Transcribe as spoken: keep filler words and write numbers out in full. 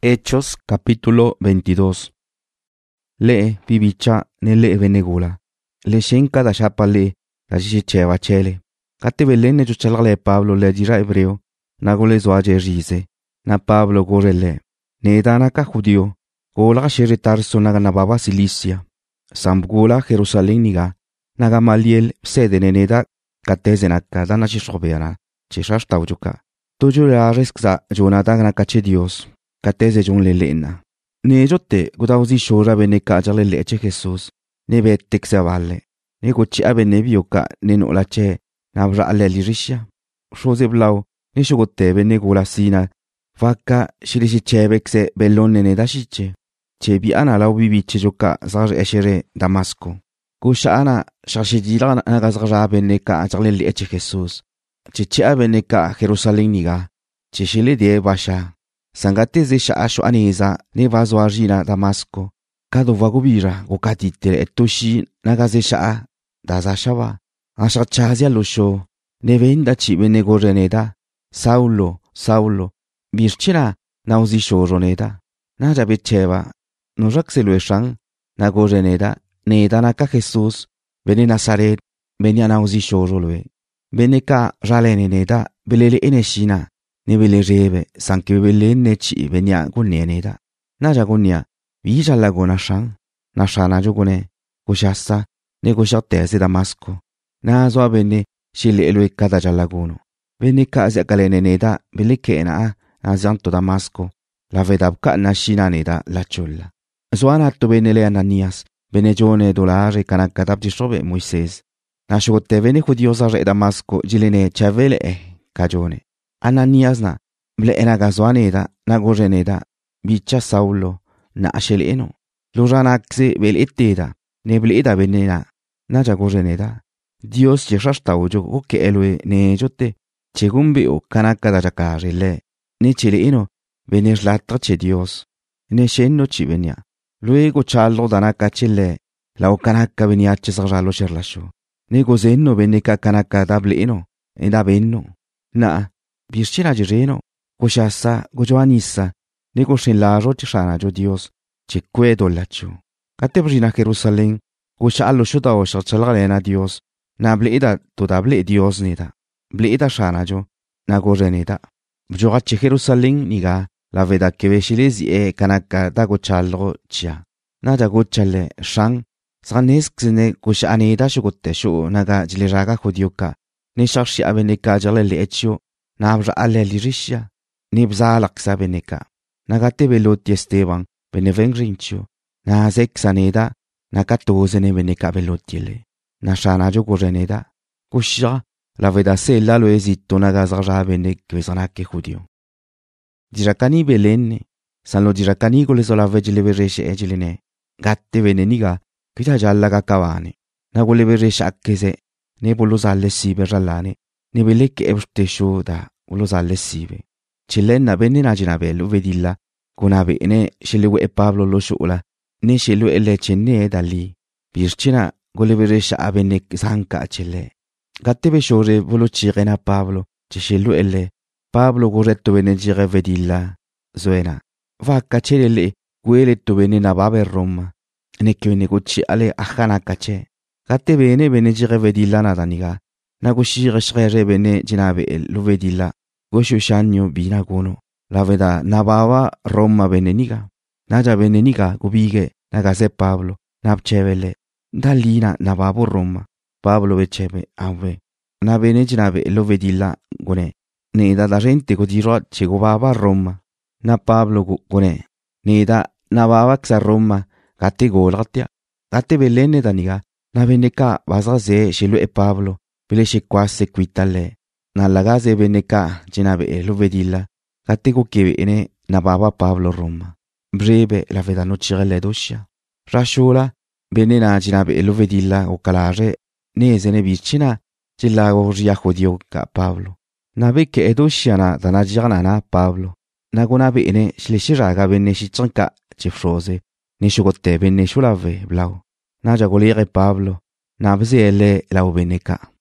Hechos capítulo veintidós. Le bibicha ne le venegula. Le shenka da shapa le da jicheva chele. Kate belene juchalale Pablo le dira hebreo. Nagole zoaje rize. Na Pablo gorele. Ne danaka judio. Gola shiritar sonaga na baba Cilicia. Sambgula Jerusalén niga. Naga maliel sede neneda katezenaka dana shishobera. Chishash taujuka. Tuju la reskza jonathan na kache Dios. Kateze jong lelena. Ne jote godauzi shora bene kajale leche Jesus. Ne betek se valle. Ne gochi abene bioka ne no lache na bra ale lirisha. Shoze blau ne shogote bene gola sina. Vaka shirishi chebekse bellone ne dashiche. Chebi ana lau bibi chejoka zar eshere Damasco. Kusha ana shashidila na gazra bene ka ajale leche Jesus. Chichi abene ka Jerusalén niga. Chishile de basha. Sangate zesha asho aneza ne vazo ajina Damasco. Kado vagubira gokatite etoshi nagazesha a dazashava. Asha chazia losho. Ne venda chi bene goreneda. Saulo, Saulo. Birchina nauzisho roneda. Naja becheva. No rakselo eshang. Na goreneda. Ne danaka Jesus. Bene Nazaret. Bene nauzisho rolwe. Bene ka raleneda. Belele eneshina. Ne bele rebe, sanke bele nechi benya guneneda. Naja gunya, vija lagona shang, na shana jogone, gushasa, ne gushate Damasco. Na zoa bene, shile elwe kada jalagono. Bene kazi akaleneda, bele kena, na zanto Damasco. La vedabka na shina neda la cholla. Zoana to benele Ananias, bene jone dolare kanakatab dishobe Moises. Na shogote bene judiosa re Damasco, jilene chavele eh, kajone. Ananias na ble enagazwaneda na goreneda bicha Saulo na asheleno loranaxe bel eteda ne ble eda benena na jagoreneda Dios yeshasta ujo oke elwe ne jote chegumbe o kanaka da jakarele ne cheleno benes la trache Dios ne shenno chivenia luego challo dana kachele la o kanaka venia chesaralo sherlasho ne gozenno beneka kanaka dableno eda benno na Birchina jireno, goshasa, gojoanissa, ne goshin la rochana jo Dios, cheque dolacho. Catebrina Jerusalén, gosha allo shuda o shachalena Dios, na bleida todable Dios nida. Bleida shana jo, na goreneda. Bjogache Jerusalén niga, la veda que veshilezi e kanaka da gochalro chia. Nada gochale, shang, saneskne gosha aneda shugote shu naga jiliraga hodioka, ne shakshi aveneka jalele echo. Nabra ale lirisha, nibzalak sabeneka. Nagate veloti Esteban, benevengrincho. Na zexaneda, nakatozene beneka velotiele. Nashana jo goreneda. Kusha, la veda se la lo esito nagazara benek vezanake judio. Dirakani belenne, san lo dirakani golezo la vegile vereshe egeline. Gatte veneniga, kita jallaga kavane. Nagole vereshe akkese, nebolo zalle siberallane. Ne belek ebstesho da ulo zalle sibe. Chilenna benne najinabe lu vedilla. Kunabe ne shelewe e Pablo lo shula. Ne shelu ele chenne dali. Birchina goleveresha abene sanka chele. Gattebe shore volo chirena Pablo. Cheshelu ele. Pablo goretto bene jire vedilla. Zoena. Va cacele gueletto bene nababe Roma. Ne kvene gucci ale achana cace. Gattebe ne bene jire vedilla nadaniga. Nagoshire shrere bene jinabe el luvedilla. Gosho shanyo binagono. La veda nabava Roma beneniga. Naja beneniga gubige nagase Pablo. Napchevele. Dalina nababo Roma. Pablo vechebe ave. Na bene jinabe el luvedilla gone. Ne da da gente godiro chegobava Roma. Na Pablo gone. Ne da nabava xa Roma. Gate golratia. Gate belene daniga. Na beneka vazaze shelu e Pablo. Peleshe quase quitale. Na lagaze beneka, jinabe e lo vedilla. Catego che ene nababa Pablo Roma. Brebe la vedano cirelle doscia. Rashola, benena jinabe e lo vedilla o calare. Nese ne vicina, cillago riaco dioca Pablo. Nabe che edosciana da nagiana na Pablo. Nagonabe ene sleshiraga benne shichanka cifrose. Ne shugote benne shulave blau. Naja golere Pablo. Nabze ele la ubeneka.